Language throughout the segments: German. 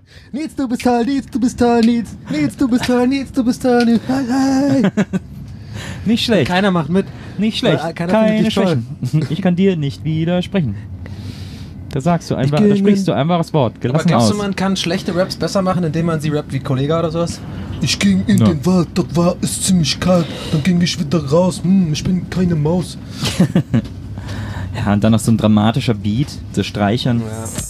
Nils, du bist toll, Nils, du bist toll, Nils. Nils, du bist toll, Nils, du bist toll, Nils. Hey, hey. Nicht schlecht. Keiner macht mit. Nicht schlecht. Keine Schwächen. Ich kann dir nicht widersprechen. Da sagst du einfach, da sprichst du einfach das Wort. Aber glaubst du, man kann schlechte Raps besser machen, indem man sie rappt wie Kollega oder sowas? Ich ging in den Wald, dort war es ziemlich kalt. Dann ging ich wieder raus. Ich bin keine Maus. Ja, und dann noch so ein dramatischer Beat, das Streichern.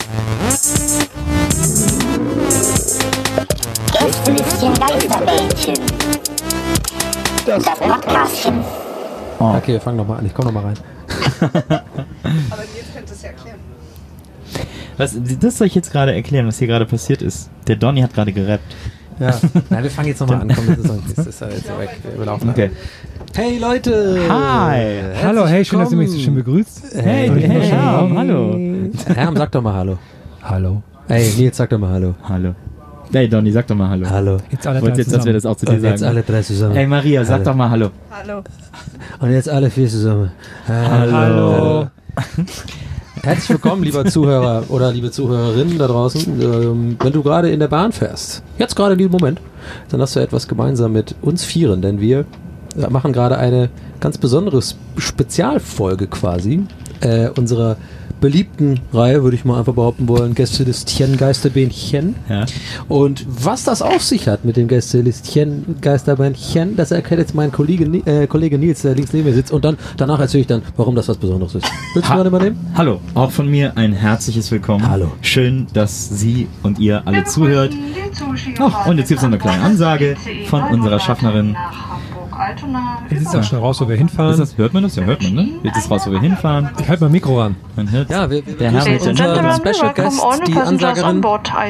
Gästelistchen Geisterbällchen. Das Podcastchen. Oh. Okay, wir fangen nochmal an. Ich komme nochmal rein. Aber jetzt könnt ihr es ja erklären. Das soll ich jetzt gerade erklären, was hier gerade passiert ist. Der Donny hat gerade gerappt. Ja. Nein, wir fangen jetzt nochmal an. Komm, das ist ja jetzt weg. Wir laufen okay. Hey Leute! Hi! Hallo, hey, schön, dass ihr mich so schön begrüßt. Hey, hallo. Herm, sag doch mal Hallo. Hallo. Hey, Nils, sag doch mal Hallo. Hallo. Hey Donny, sag doch mal Hallo. Hallo. Jetzt alle drei jetzt, dass wir das auch zu dir sagen. Jetzt alle drei zusammen. Hey Maria, sag doch mal Hallo. Hallo. Und jetzt alle vier zusammen. Hallo. Herzlich willkommen, lieber Zuhörer oder liebe Zuhörerinnen da draußen. Wenn du gerade in der Bahn fährst, jetzt gerade in diesem Moment, dann hast du etwas gemeinsam mit uns Vieren, denn wir machen gerade eine ganz besondere Spezialfolge quasi unserer beliebten Reihe, würde ich mal einfach behaupten wollen, Gästelistchen Geisterbähnchen. Ja. Und was das auf sich hat mit dem Gästelistchen Geisterbähnchen, das erklärt jetzt mein Kollege Nils, der links neben mir sitzt, und danach erzähle ich dann, warum das was Besonderes ist. Willst du mal übernehmen? Hallo, auch von mir ein herzliches Willkommen. Hallo. Schön, dass Sie und ihr alle zuhört. Und jetzt gibt es noch eine kleine Ansage von unserer Schaffnerin. Jetzt ist auch schon raus, wo wir hinfahren. Hört man das? Ja, hört man, ne? Jetzt ist raus, wo wir hinfahren. Ich halte mal Mikro ran. Man hört. Ja, wir Der Herr mit unser der Special Guest, die Ansagerin.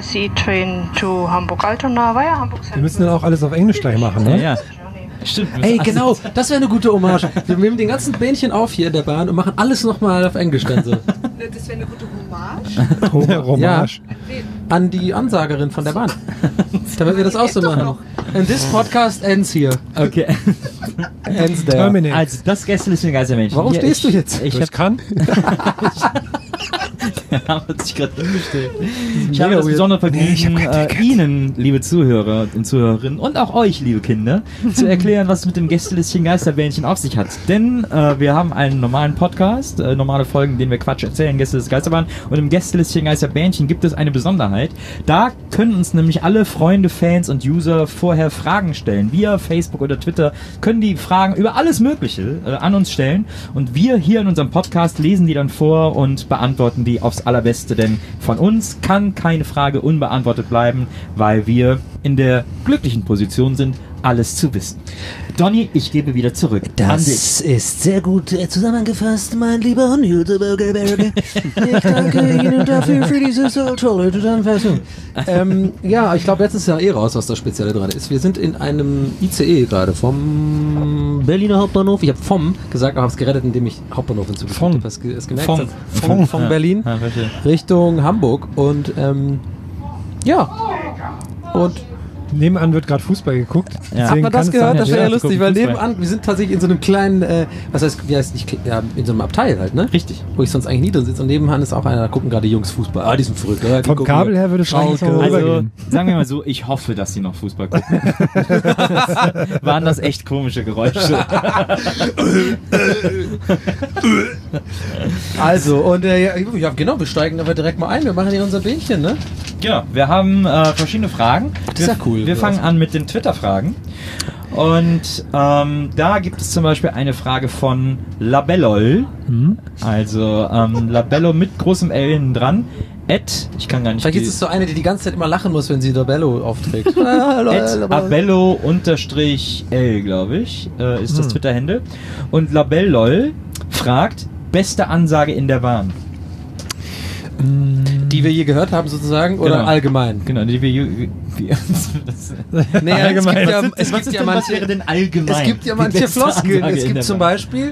Wir müssen dann auch alles auf Englisch gleich machen, ne? Ja. Stimmt. Ey, genau, das wäre eine gute Hommage. Wir nehmen den ganzen Bähnchen auf hier in der Bahn und machen alles nochmal auf Englisch dann so. Das wäre eine gute Hommage. Hommage. An die Ansagerin von der Bahn. Damit wir das auch so machen. And this podcast ends here. Okay. Ends there. Terminate. Also, das Gästelistchen Geistermännchen. Warum stehst du jetzt? Ich kann. Der hat sich gerade hingestellt. Ich habe das besondere Vergnügen, Ihnen, liebe Zuhörer und Zuhörerinnen, und auch euch, liebe Kinder, zu erklären, was es mit dem Gästelistchen Geisterbähnchen auf sich hat. Denn wir haben einen normalen Podcast, normale Folgen, in denen wir Quatsch erzählen, Gäste des Geisterbahn. Und im Gästelistchen Geisterbähnchen gibt es eine Besonderheit. Da können uns nämlich alle Freunde, Fans und User vorher Fragen stellen. Via Facebook oder Twitter können die Fragen über alles Mögliche an uns stellen. Und wir hier in unserem Podcast lesen die dann vor und beantworten die aufs Allerbeste. Denn von uns kann keine Frage unbeantwortet bleiben, weil wir in der glücklichen Position sind, alles zu wissen. Donny, ich gebe wieder zurück an dich. Das ist sehr gut zusammengefasst, mein lieber Hildeberger. Ich danke Ihnen dafür für diese so tolle Zusammenfassung. Ja, ich glaube, jetzt ist ja raus, was das Spezielle dran ist. Wir sind in einem ICE gerade vom Berliner Hauptbahnhof. Ich habe vom gesagt, aber habe es gerettet, indem ich Hauptbahnhof hinzugefügt habe. Hast du es gemerkt? Von Berlin Richtung Hamburg. Und ja, und Nebenan wird gerade Fußball geguckt. Ja. Hat man das gehört? Das wäre ja lustig, weil Fußball. nebenan, wir sind tatsächlich in so einem kleinen, in so einem Abteil halt, ne? Richtig. Wo ich sonst eigentlich nie drin sitze. Und nebenan ist auch einer, da gucken gerade die Jungs Fußball. Ah, die sind verrückt. Ja, vom Kabel her würde es eigentlich noch Also, rübergehen. sagen wir mal so, ich hoffe, dass sie noch Fußball gucken. Waren das echt komische Geräusche. Also, und ja, genau, wir steigen aber direkt mal ein. Wir machen hier unser Bähnchen, ne? Genau, wir haben verschiedene Fragen. Das ist ja cool. Wir fangen an mit den Twitter-Fragen. Und da gibt es zum Beispiel eine Frage von Labellol. Also Labello mit großem L hinten dran. Ich kann gar nicht. Vielleicht ist es so eine, die ganze Zeit immer lachen muss, wenn sie Labello aufträgt. Abello_L, glaube ich, ist das Twitter-Handle. Und Labellol fragt, beste Ansage in der Bahn. Die wir je gehört haben sozusagen, oder Genau. allgemein? Genau, die wir Nee, allgemein. Es gibt ja was wäre denn allgemein? Es gibt ja die manche beste Floskeln. Ansage Es in gibt der zum Bahn? Beispiel,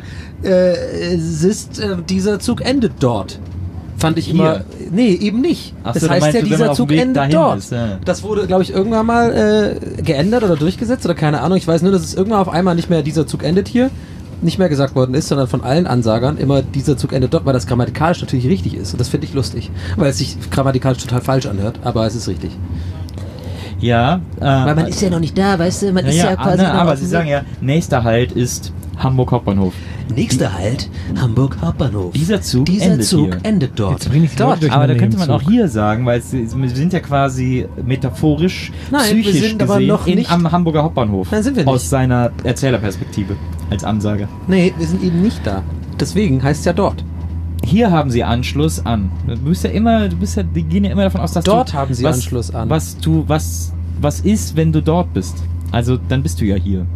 dieser Zug endet dort. Fand ich Hier. immer. Nee, eben nicht. Ach Das so, heißt meinst ja, du, wenn man dieser auf dem Zug Weg endet dahin dort. ist, ja. Das wurde, glaube ich, irgendwann mal geändert oder durchgesetzt oder keine Ahnung. Ich weiß nur, dass es irgendwann auf einmal nicht mehr dieser Zug endet hier, nicht mehr gesagt worden ist, sondern von allen Ansagern immer dieser Zug endet dort, weil das grammatikalisch natürlich richtig ist. Und das finde ich lustig, weil es sich grammatikalisch total falsch anhört, aber es ist richtig. Ja. Weil man ist ja noch nicht da, weißt du? Man ist ja quasi noch aber auf Sie dem sagen Weg. ja, nächster Halt ist Hamburg Hauptbahnhof. Nächster Halt, Hamburg Hauptbahnhof. Dieser Zug endet dort. Jetzt bring ich die Leute durcheinander Aber da im könnte man Zug. auch hier sagen, weil wir sind ja quasi metaphorisch, Nein, wir psychisch sind aber gesehen noch nicht- am Hamburger Hauptbahnhof. Nein, sind wir nicht. Aus seiner Erzählerperspektive als Ansage. Nee, wir sind eben nicht da. Deswegen heißt es ja dort. Hier haben sie Anschluss an. Die gehen ja immer davon aus, dass Dort du, haben sie Anschluss an. Was ist, wenn du dort bist? Also, dann bist du ja hier.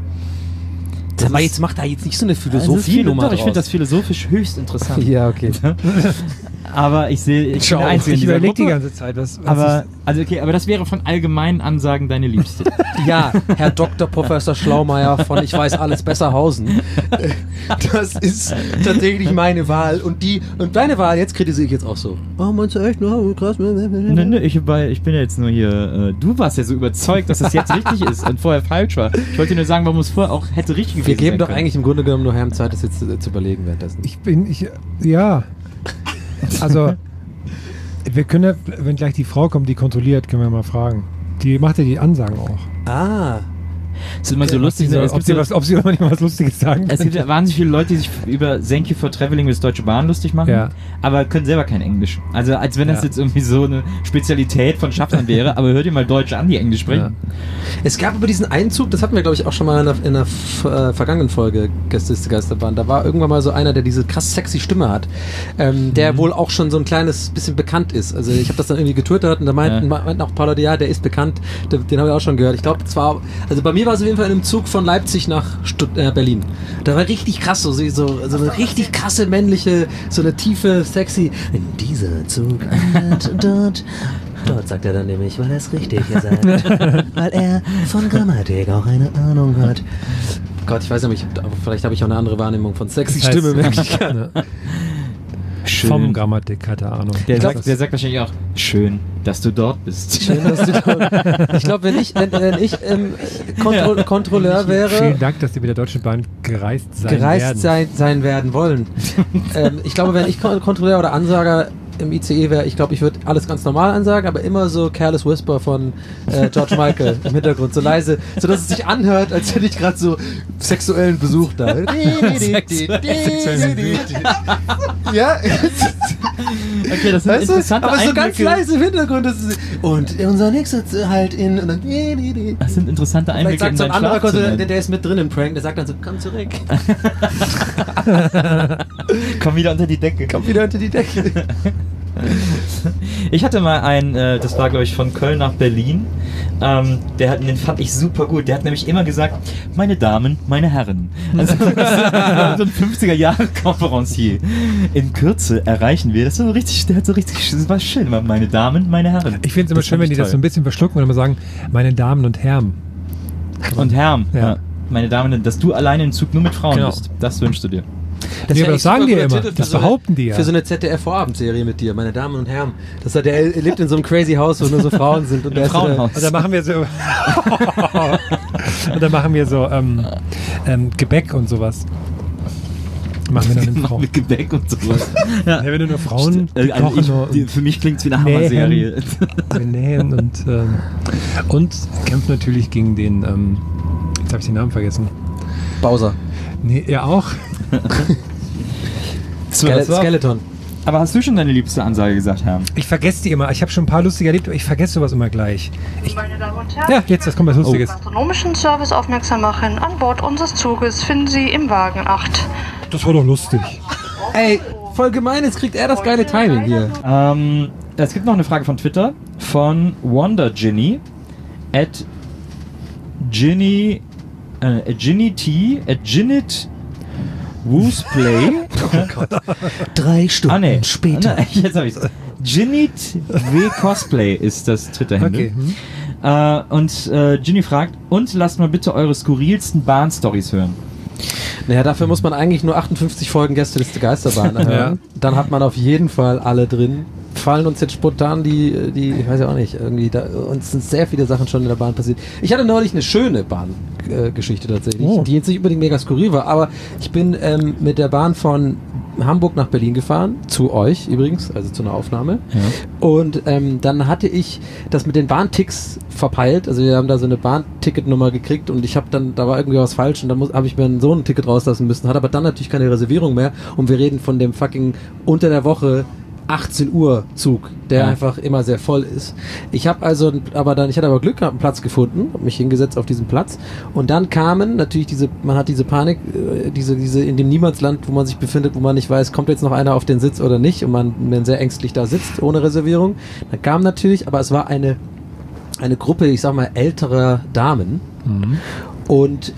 Aber jetzt macht da jetzt nicht so eine Also Philosophie-Nummer doch, ich finde draus. das philosophisch höchst interessant. Ja, okay. Aber ich bin Schau, der Einzige in ich dieser überlege die Gruppe. ganze Zeit, was Aber das wäre von allgemeinen Ansagen deine Liebste. Ja, Herr Dr. Professor Schlaumeier von Ich weiß alles Besserhausen. Das ist tatsächlich meine Wahl. Und deine Wahl, jetzt kritisiere ich jetzt auch so. Oh, meinst du echt? Oh, krass. Nee, ich bin ja jetzt nur hier. Du warst ja so überzeugt, dass das jetzt richtig ist und vorher falsch war. Ich wollte dir nur sagen, warum es vorher auch hätte richtig gewesen Wir geben sein doch können. eigentlich im Grunde genommen nur Herrn Zeit, das jetzt zu überlegen währenddessen. ja. Also, wir können ja, wenn gleich die Frau kommt, die kontrolliert, können wir mal fragen. Die macht ja die Ansagen auch. Ah. Es ist immer so lustig, Ob sie manchmal was Lustiges sagen es gibt ja wahnsinnig viele Leute, die sich über Thank You for Traveling with Deutsche Bahn lustig machen, Ja. aber können selber kein Englisch. Also als wenn das Ja. jetzt irgendwie so eine Spezialität von Schaffnern wäre, aber hört ihr mal Deutsche an, die Englisch sprechen. Es gab aber diesen Einzug, das hatten wir, glaube ich, auch schon mal in der vergangenen Folge Gästeliste Geisterbahn. Da war irgendwann mal so einer, der diese krass sexy Stimme hat, der wohl auch schon so ein kleines bisschen bekannt ist. Also ich habe das dann irgendwie getwittert und da meinten auch ein paar Leute, ja, der ist bekannt, den habe ich auch schon gehört. Ich glaube, zwar, also bei mir war es auf jeden Fall in einem Zug von Leipzig nach Berlin. Da war richtig krass, so eine richtig krasse männliche, so eine tiefe, sexy. In dieser Zug endet dort. Dort sagt er dann nämlich, weil er es richtig gesagt hat. Weil er von Grammatik auch eine Ahnung hat. Gott, ich weiß nicht, vielleicht habe ich auch eine andere Wahrnehmung von sexy Das heißt, Stimme, merke ich gerne. Schön. Vom Grammatik, keine Ahnung. Der sagt wahrscheinlich auch, schön, dass du dort bist. Schön, dass du dort. Ich glaube, wenn ich Kontrolleur wäre, Vielen Dank, dass Sie mit der Deutschen Bahn gereist sein werden wollen. Ich glaube, wenn ich Kontrolleur oder Ansager im ICE wäre, ich glaube, ich würde alles ganz normal ansagen, aber immer so Careless Whisper von George Michael im Hintergrund, so leise, sodass es sich anhört, als hätte ich gerade so sexuellen Besuch da. Ja, Okay, das sind weißt du? interessante Aber so ganz Einblicke. leise im Hintergrund. Und unser nächster halt in... Und dann, Das sind interessante vielleicht Einblicke sagt so in ein dein anderer Schlafzimmer. Kontrolleur, der ist mit drin im Prank, der sagt dann so, komm zurück. Komm wieder unter die Decke. Komm wieder unter die Decke. Ich hatte mal einen, das war glaube ich von Köln nach Berlin, den fand ich super gut. Der hat nämlich immer gesagt, meine Damen, meine Herren. Also so ein 50er-Jahre-Konferencier. In Kürze erreichen wir, das war schön, meine Damen, meine Herren. Ich finde es immer Das schön, fand wenn die ich das so ein toll. bisschen verschlucken und immer sagen, meine Damen und Herren. Und Herren, Ja. ja. Meine Damen, dass du alleine im Zug nur mit Frauen Genau. bist, das wünschst du dir. Nee, aber das sagen die ja immer. Das so behaupten die ja. Für so eine ZDF-Vorabendserie mit dir, meine Damen und Herren. Der lebt in so einem crazy Haus, wo nur so Frauen sind. Und der ist so Frauenhaus. Und dann machen wir so. Und dann machen wir so Gebäck und sowas. Machen wir dann im Frauen. Mit Gebäck und sowas. Ja. Ja, wenn du nur Frauen die kochen Für mich klingt es wie eine Nähen. Hammer-Serie. und nähen und kämpft natürlich gegen den, jetzt habe ich den Namen vergessen. Bowser. Nee, er auch. Skeleton. Aber hast du schon deine liebste Ansage gesagt, Herr? Ich vergesse die immer. Ich habe schon ein paar lustige erlebt, aber ich vergesse sowas immer gleich. Meine Damen und Herren, Ja, jetzt, das kommt was Lustiges. gastronomischen Service aufmerksam machen. An Bord unseres Zuges finden Sie im Wagen 8. Das war doch lustig. Ey, voll gemein, jetzt kriegt er das geile Timing hier. Es gibt noch eine Frage von Twitter von WonderGinny @Ginny T @Ginit Woosplay. 3 Stunden später. Ah, nee, jetzt hab ich's. Ginit W Cosplay ist das Twitter-Handle. Okay. Und Ginny fragt, und lasst mal bitte eure skurrilsten Bahn-Stories hören. Naja, dafür muss man eigentlich nur 58 Folgen Gästeliste Geisterbahn hören. Dann hat man auf jeden Fall alle drin. fallen uns jetzt spontan die ich weiß ja auch nicht, irgendwie uns sind sehr viele Sachen schon in der Bahn passiert. Ich hatte neulich eine schöne Bahngeschichte tatsächlich, die jetzt nicht unbedingt mega skurril war, aber ich bin mit der Bahn von Hamburg nach Berlin gefahren, zu euch übrigens, also zu einer Aufnahme. Ja. Und dann hatte ich das mit den Bahnticks verpeilt, also wir haben da so eine Bahnticketnummer gekriegt und ich habe dann, da war irgendwie was falsch und dann habe ich mir so ein Ticket rauslassen müssen, hatte aber dann natürlich keine Reservierung mehr und wir reden von dem fucking unter der Woche 18 Uhr Zug, der einfach immer sehr voll ist. Ich hatte aber Glück gehabt, einen Platz gefunden, habe mich hingesetzt auf diesen Platz und dann kamen natürlich man hat diese Panik, diese in dem Niemandsland, wo man sich befindet, wo man nicht weiß, kommt jetzt noch einer auf den Sitz oder nicht und man sehr ängstlich da sitzt, ohne Reservierung. Dann kam natürlich, aber es war eine Gruppe, ich sag mal, älterer Damen und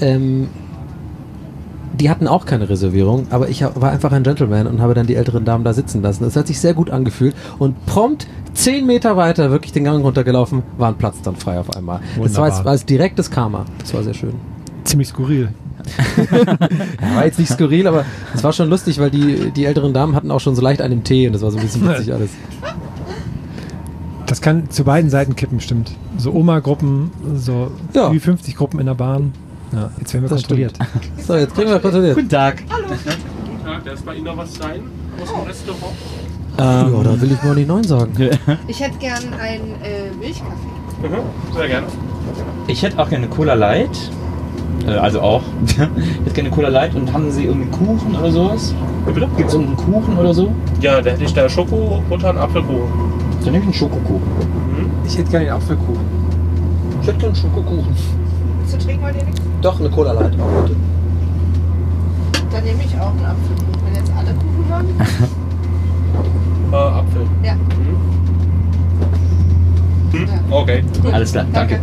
die hatten auch keine Reservierung, aber ich war einfach ein Gentleman und habe dann die älteren Damen da sitzen lassen. Das hat sich sehr gut angefühlt und prompt 10 Meter weiter, wirklich den Gang runtergelaufen, war ein Platz dann frei auf einmal. Wunderbar. Das war jetzt direktes Karma. Das war sehr schön. Ziemlich skurril. Ja, war jetzt nicht skurril, aber es war schon lustig, weil die älteren Damen hatten auch schon so leicht einen Tee und das war so ein bisschen witzig alles. Das kann zu beiden Seiten kippen, stimmt. So Oma-Gruppen, so wie 50 Gruppen in der Bahn. Ja, jetzt werden wir kontrolliert. Stimmt. So, jetzt kriegen wir kontrolliert. Guten Tag. Hallo. Guten Tag, darf bei Ihnen noch was sein aus dem Restaurant? Ja, da will ich mal nicht Nein sagen. Ich hätte gern einen Milchkaffee. Sehr gerne. Ich hätte auch gerne Cola Light. Also auch. Ich hätte gerne Cola Light und haben Sie irgendwie Kuchen oder sowas? Wie bitte? Gibt es einen Kuchen oder so? Ja, da hätte ich da Schoko-Butter und Apfelkuchen. Dann nehme ich einen Schokokuchen. Ich hätte gerne den Apfelkuchen. Ich hätte gerne einen Schokokuchen. Willst du trinken heute nichts? Doch, eine Cola Light auch bitte. Dann nehme ich auch einen Apfelkuchen. Wenn jetzt alle Kuchen haben. Apfel. Ja. Okay. Alles klar, danke.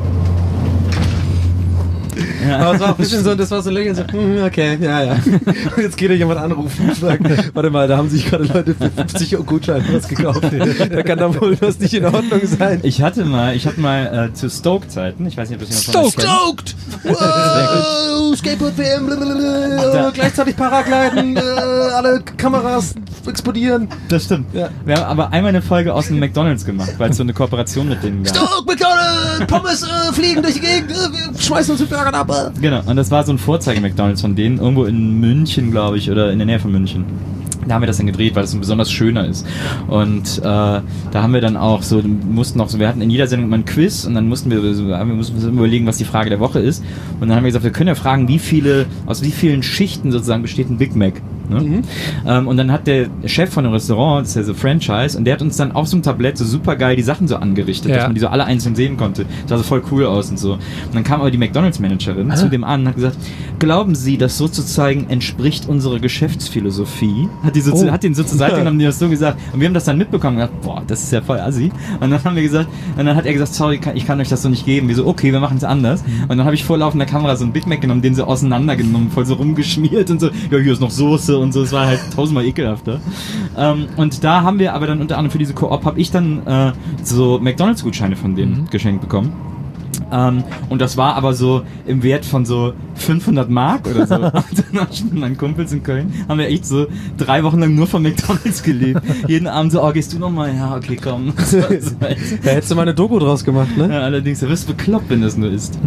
Ja. Aber es war auch ein bisschen so, das war so lächelnd, so, okay, ja. Und jetzt geht euch jemand anrufen und sagt, warte mal, da haben sich gerade Leute für 50 Gutscheine was gekauft. Da kann doch wohl was nicht in Ordnung sein. Ich hatte mal zu Stoke-Zeiten, ich weiß nicht, ob das jemand von euch kennt. Stoked! Wow, Skateboard-WM, gleichzeitig Paragliden, alle Kameras explodieren. Das stimmt. Ja. Wir haben aber einmal eine Folge aus dem McDonald's gemacht, weil es so eine Kooperation mit denen gab. Stoke, McDonald's, Pommes fliegen durch die Gegend, wir schmeißen uns mit Burgern ab. Genau, und das war so ein Vorzeige-McDonald's von denen, irgendwo in München, glaube ich, oder in der Nähe von München. Da haben wir das dann gedreht, weil das ein besonders schöner ist. Und da haben wir dann auch so, wir hatten in jeder Sendung mal ein Quiz und dann mussten wir überlegen, was die Frage der Woche ist. Und dann haben wir gesagt, wir können ja fragen, aus wie vielen Schichten sozusagen besteht ein Big Mac. Ne? Und dann hat der Chef von dem Restaurant, das ist ja so Franchise, und der hat uns dann auf so einem Tablett so super geil die Sachen so angerichtet, dass man die so alle einzeln sehen konnte. Das sah so voll cool aus und so. Und dann kam aber die McDonalds-Managerin zu dem an und hat gesagt, glauben Sie, das so zu zeigen entspricht unserer Geschäftsphilosophie? Hat den so zur Seite genommen, die das so gesagt. Und wir haben das dann mitbekommen und gedacht, boah, das ist ja voll assi. Und dann haben wir gesagt, und dann hat er gesagt, sorry, ich kann euch das so nicht geben. Wir so, okay, wir machen es anders. Und dann habe ich vor laufender Kamera so einen Big Mac genommen, den so auseinandergenommen, voll so rumgeschmiert und so, ja, hier ist noch Soße und so. Es war halt tausendmal ekelhafter. Und da haben wir aber dann unter anderem für diese Koop habe ich dann so McDonalds-Gutscheine von denen geschenkt bekommen. Und das war aber so im Wert von so 500 Mark oder so. Und dann habe ich mit meinen Kumpels in Köln, haben wir echt so 3 Wochen lang nur von McDonalds gelebt. Jeden Abend so, gehst du nochmal? Ja, okay, komm. Da hättest du mal eine Doku draus gemacht, ne? Ja, allerdings, du wirst bekloppt, wenn das nur ist.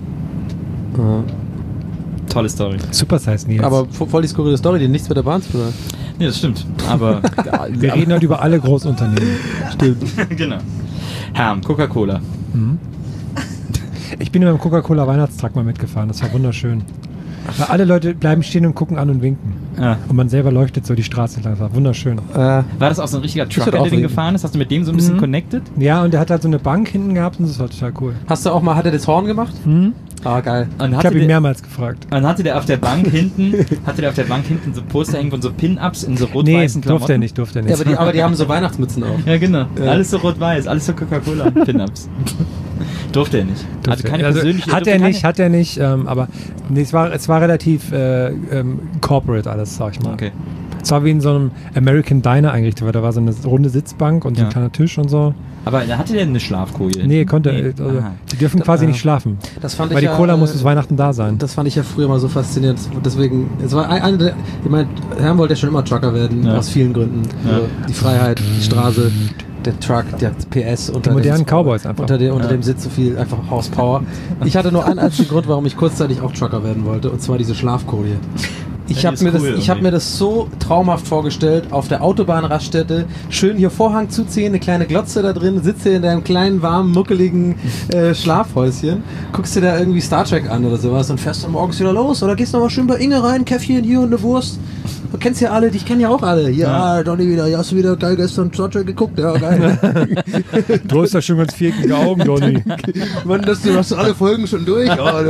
Tolle Story. Super Size Nils. Aber voll die skurrile Story, die nichts mit der Bahn zu tun hat. Nee, das stimmt. Aber wir reden halt über alle Großunternehmen. Stimmt. Genau. Herm, Coca-Cola. Ich bin über dem Coca-Cola Weihnachtstag mal mitgefahren. Das war wunderschön. Weil alle Leute bleiben stehen und gucken an und winken. Ja. Und man selber leuchtet so die Straße lang. Das war wunderschön. War das auch so ein richtiger Trucker, der den gefahren ist? Hast du mit dem so ein bisschen connected? Ja, und der hat halt so eine Bank hinten gehabt und das war total cool. Hat er das Horn gemacht? Geil. Ich habe ihn mehrmals gefragt. Und hatte der auf der Bank hinten so Poster hängen von so Pin-Ups in so rot-weißen Klamotten? Durfte er nicht. Ja, aber die haben so Weihnachtsmützen auf. Ja, genau. Ja. Alles so rot-weiß, alles so Coca-Cola Pin-Ups. Durfte er nicht. Also keine persönliche... Hat er nicht, aber nee, es war relativ corporate alles, sag ich mal. Okay. Es war wie in so einem American Diner eingerichtet, weil da war so eine runde Sitzbank und so ein kleiner Tisch und so. Aber hatte der eine Schlafkoje? Nee, die dürfen quasi nicht schlafen. Das fand weil die Cola muss bis Weihnachten da sein. Das fand ich ja früher mal so faszinierend. Deswegen, es war ich meine, Herrn wollte ja schon immer Trucker werden, aus vielen Gründen. Ja. Die Freiheit, die Straße, der Truck, der PS unter die modernen dem Cowboys einfach. Unter dem sitzt so viel einfach Horsepower. Ich hatte nur einen einzigen Grund, warum ich kurzzeitig auch Trucker werden wollte, und zwar diese Schlafkoje. Ich habe mir das so traumhaft vorgestellt, auf der Autobahnraststätte, schön hier Vorhang zuziehen, eine kleine Glotze da drin, sitze in deinem kleinen, warmen, muckeligen Schlafhäuschen, guckst dir da irgendwie Star Trek an oder sowas und fährst dann morgens wieder los oder gehst nochmal schön bei Inge rein, Käffchen hier und eine Wurst. Du kennst ja alle, dich kennen ja auch alle. Ja, Donny wieder, ja, hast du wieder geil gestern Star Trek geguckt? Ja, geil. Du hast ja schon ganz viereckige Augen, Donny. Mann, du hast alle Folgen schon durch.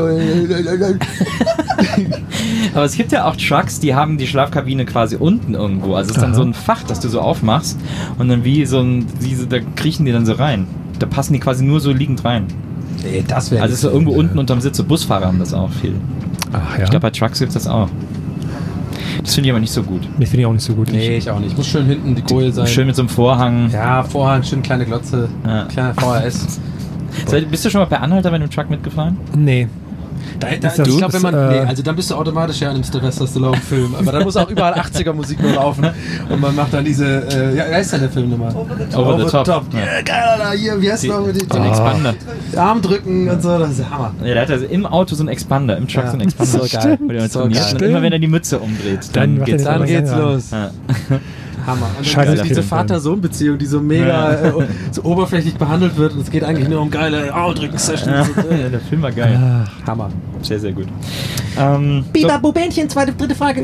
Aber es gibt ja auch Trucks, die haben die Schlafkabine quasi unten irgendwo. Also es ist dann so ein Fach, das du so aufmachst und dann da kriechen die dann so rein. Da passen die quasi nur so liegend rein. Nee, das wäre. Also es ist so irgendwo unten unterm Sitz. So Busfahrer haben das auch viel. Ach ja. Ich glaube, bei Trucks gibt es das auch. Das finde ich aber nicht so gut. Das finde ich auch nicht so gut. Nee, ich auch nicht. Muss schön hinten die Koje sein. Schön mit so einem Vorhang. Ja, Vorhang, schön kleine Glotze, kleiner VHS. Bist du schon mal bei Anhalter bei einem Truck mitgefahren? Nee. Ich glaube, also dann bist du automatisch ja in einem Sylvester Stallone-Film. Aber dann muss auch überall 80er-Musik nur laufen. Und man macht dann diese, wie heißt denn der Film nochmal? Over the Top. Ja, geil, Alter, hier, wie heißt der nochmal? So ein Expander. Arm drücken und so, das ist der Hammer. Ja, der hat also im Auto so einen Expander, im Truck so einen Expander. So geil. Und immer wenn er die Mütze umdreht, dann geht's los. Ja. Hammer. Und Scheiße, diese Vater-Sohn-Beziehung, die so mega so oberflächlich behandelt wird und es geht eigentlich nur um geile Armdrücken-Sessions. Ja, der Film war geil. Hammer. Sehr, sehr gut. Biber, Bobänchen, dritte Frage.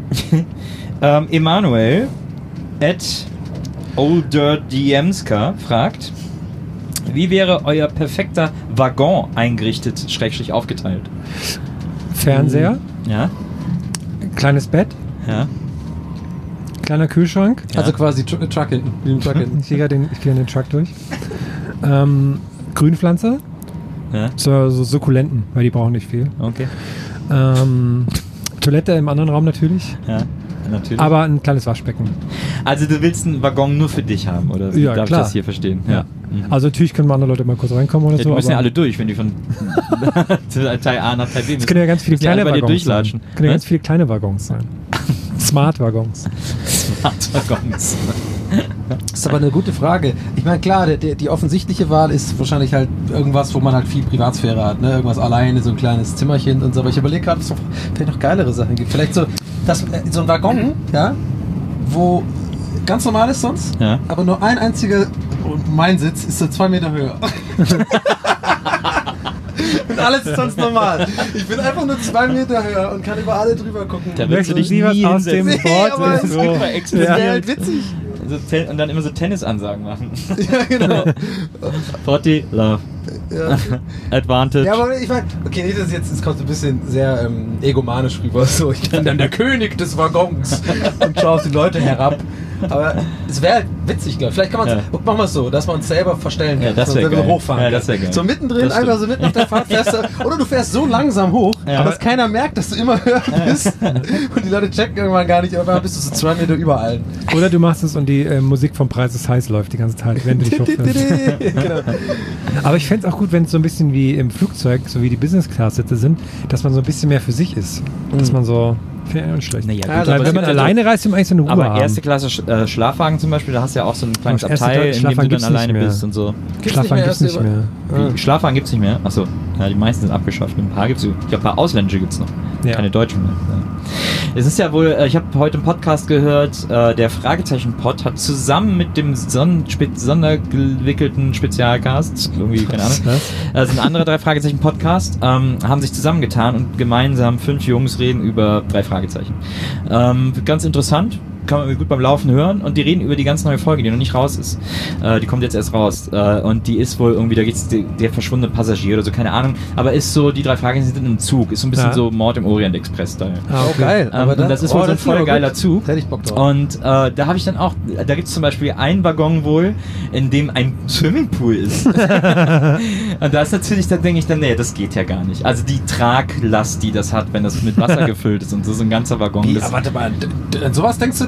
Ja. Emanuel at OlderDMska fragt, wie wäre euer perfekter Waggon eingerichtet, / aufgeteilt? Fernseher, Ja, kleines Bett, ja. kleiner Kühlschrank. Ja. Also quasi Truck hinten. Wie im Truck hinten. Ich gehe den Truck durch. Grünpflanze. Ja. So Sukkulenten, weil die brauchen nicht viel. Okay. Toilette im anderen Raum natürlich. Ja, natürlich. Aber ein kleines Waschbecken. Also du willst einen Waggon nur für dich haben, oder? Ja, darf klar. ich das hier verstehen? Ja. Also natürlich können andere Leute mal kurz reinkommen oder Ja, so. die müssen ja aber alle durch, wenn die von Teil A nach Teil B müssen. es können ja ganz viele Müssen ja alle kleine bei dir Waggons sein. durchlatschen. Es können ja ganz viele kleine Waggons sein. Smart-Waggons. Smart-Waggons. Das ist aber eine gute Frage. Ich meine, klar, die offensichtliche Wahl ist wahrscheinlich halt irgendwas, wo man halt viel Privatsphäre hat, ne? Irgendwas alleine, so ein kleines Zimmerchen und so. Aber ich überlege gerade, ob es vielleicht noch geilere Sachen gibt. Vielleicht so ein Waggon, ja, wo ganz normal ist sonst, Ja. aber nur ein einziger, und mein Sitz ist so 2 Meter höher. Und alles ist sonst normal. Ich bin einfach nur 2 Meter höher und kann über alle drüber gucken. Da willst du dich nie was nie aus dem hinsetzen. Wort aber ist es so. Das wäre halt witzig. Und dann immer so Tennisansagen machen. Ja, genau. 40, Love. Ja. Advantage. Ja, aber ich meine, okay, nicht, das kommt so ein bisschen sehr egomanisch rüber. So, ich bin dann der König des Waggons und schaue auf die Leute herab. Aber es wäre halt witzig, glaube ich. Vielleicht kann man es, machen wir es so, dass man uns selber verstellen kann. Ja, das so, wäre wenn wir geil. hochfahren Ja, kann. das wäre geil. So mittendrin, Das einfach stimmt. so mitten auf der Fahrt fährst du, oder du fährst so langsam hoch, Ja. dass keiner merkt, dass du immer höher bist. Und die Leute checken irgendwann gar nicht, aber bist du so 2 Meter über allen. Oder du machst es und die Musik vom Preis ist heiß läuft die ganze Zeit, wenn du dich hochfährst. Genau. Aber ich fände es auch gut, wenn es so ein bisschen wie im Flugzeug, so wie die Business-Class-Sitze sind, dass man so ein bisschen mehr für sich ist. Dass man so, finde ich auch nicht schlecht. Naja, gut, Also, Weil aber wenn man es gibt ja alleine reist, will man eigentlich so eine Ruhe aber haben. erste Klasse Schlafwagen zum Beispiel, da hast du ja auch so ein kleines erste Abteil, Klasse in dem du Schlafwagen dann gibt's nicht alleine mehr. bist und so. Schlafwagen gibt es nicht mehr. Wie, Schlafwagen gibt's nicht mehr? Achso, ja, die meisten sind abgeschafft. Ein paar gibt's. Ich glaube, ein paar ausländische gibt's noch. Ja. Keine deutschen mehr. Ja. Es ist ja wohl, ich habe heute einen Podcast gehört, der Fragezeichen-Pod hat zusammen mit dem sondergewickelten Spezialcast, irgendwie, keine Ahnung, also ein anderer 3 Fragezeichen-Podcast, haben sich zusammengetan und gemeinsam 5 Jungs reden über 3 Fragezeichen. Ganz interessant. Kann man gut beim Laufen hören und die reden über die ganz neue Folge, die noch nicht raus ist. Die kommt jetzt erst raus und die ist wohl irgendwie, da geht's der verschwundene Passagier oder so, keine Ahnung, aber ist so, die 3 Fragezeichen sind in einem Zug, ist so ein bisschen so Mord im Orient Express da. Oh, geil. Aber das ist wohl so ein voll geiler Zug. Da hätte ich Bock drauf. Und da habe ich dann auch, da gibt es zum Beispiel einen Waggon wohl, in dem ein Swimmingpool ist. Und da ist natürlich, da denke ich dann, nee, das geht ja gar nicht. Also die Traglast, die das hat, wenn das mit Wasser gefüllt ist und so ein ganzer Waggon. Wie, warte mal, an sowas denkst du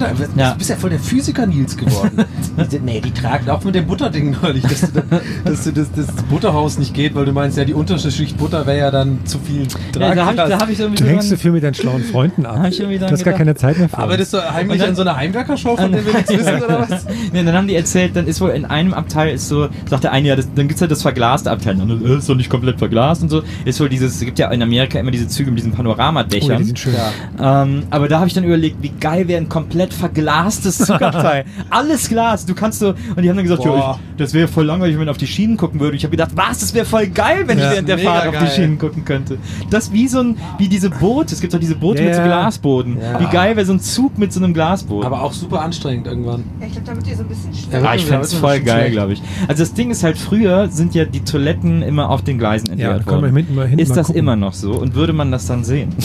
Butter. Du bist ja voll der Physiker Nils geworden. Nee, die tragen auch mit dem Butterding neulich, dass das Butterhaus nicht geht, weil du meinst, ja, die unterste Schicht Butter wäre ja dann zu viel Tragkraft. Da hab ich so du hängst so viel mit deinen schlauen Freunden ab. Du hast gar keine Zeit mehr für. Aber das ist so heimlich an so einer Heimwerkershow, von der wir nichts wissen, oder was? Nee, dann haben die erzählt, dann ist wohl in einem Abteil ist so, sagt der eine, ja, dann gibt's halt das verglaste Abteil. Und das ist doch nicht komplett verglast und so. Ist wohl es gibt ja in Amerika immer diese Züge mit diesen Panoramadächern. Ja, die sind schön. Ja. Aber da habe ich dann überlegt, wie geil wäre ein komplett verglastes Zugabteil. Alles Glas, du kannst so, und die haben dann gesagt, das wäre voll langweilig, wenn man auf die Schienen gucken würde. Ich habe gedacht, was, das wäre voll geil, wenn ich während der Fahrt auf die Schienen gucken könnte. Das wie diese Boote, es gibt doch diese Boote mit so Glasboden. Ja. Wie geil wäre so ein Zug mit so einem Glasboden. Aber auch super anstrengend irgendwann. Ja, ich glaube, damit ihr so ein bisschen schwer. Ich fände es voll geil, glaube ich. Also das Ding ist halt, früher sind ja die Toiletten immer auf den Gleisen entleert worden. Ist das immer noch so? Und würde man das dann sehen?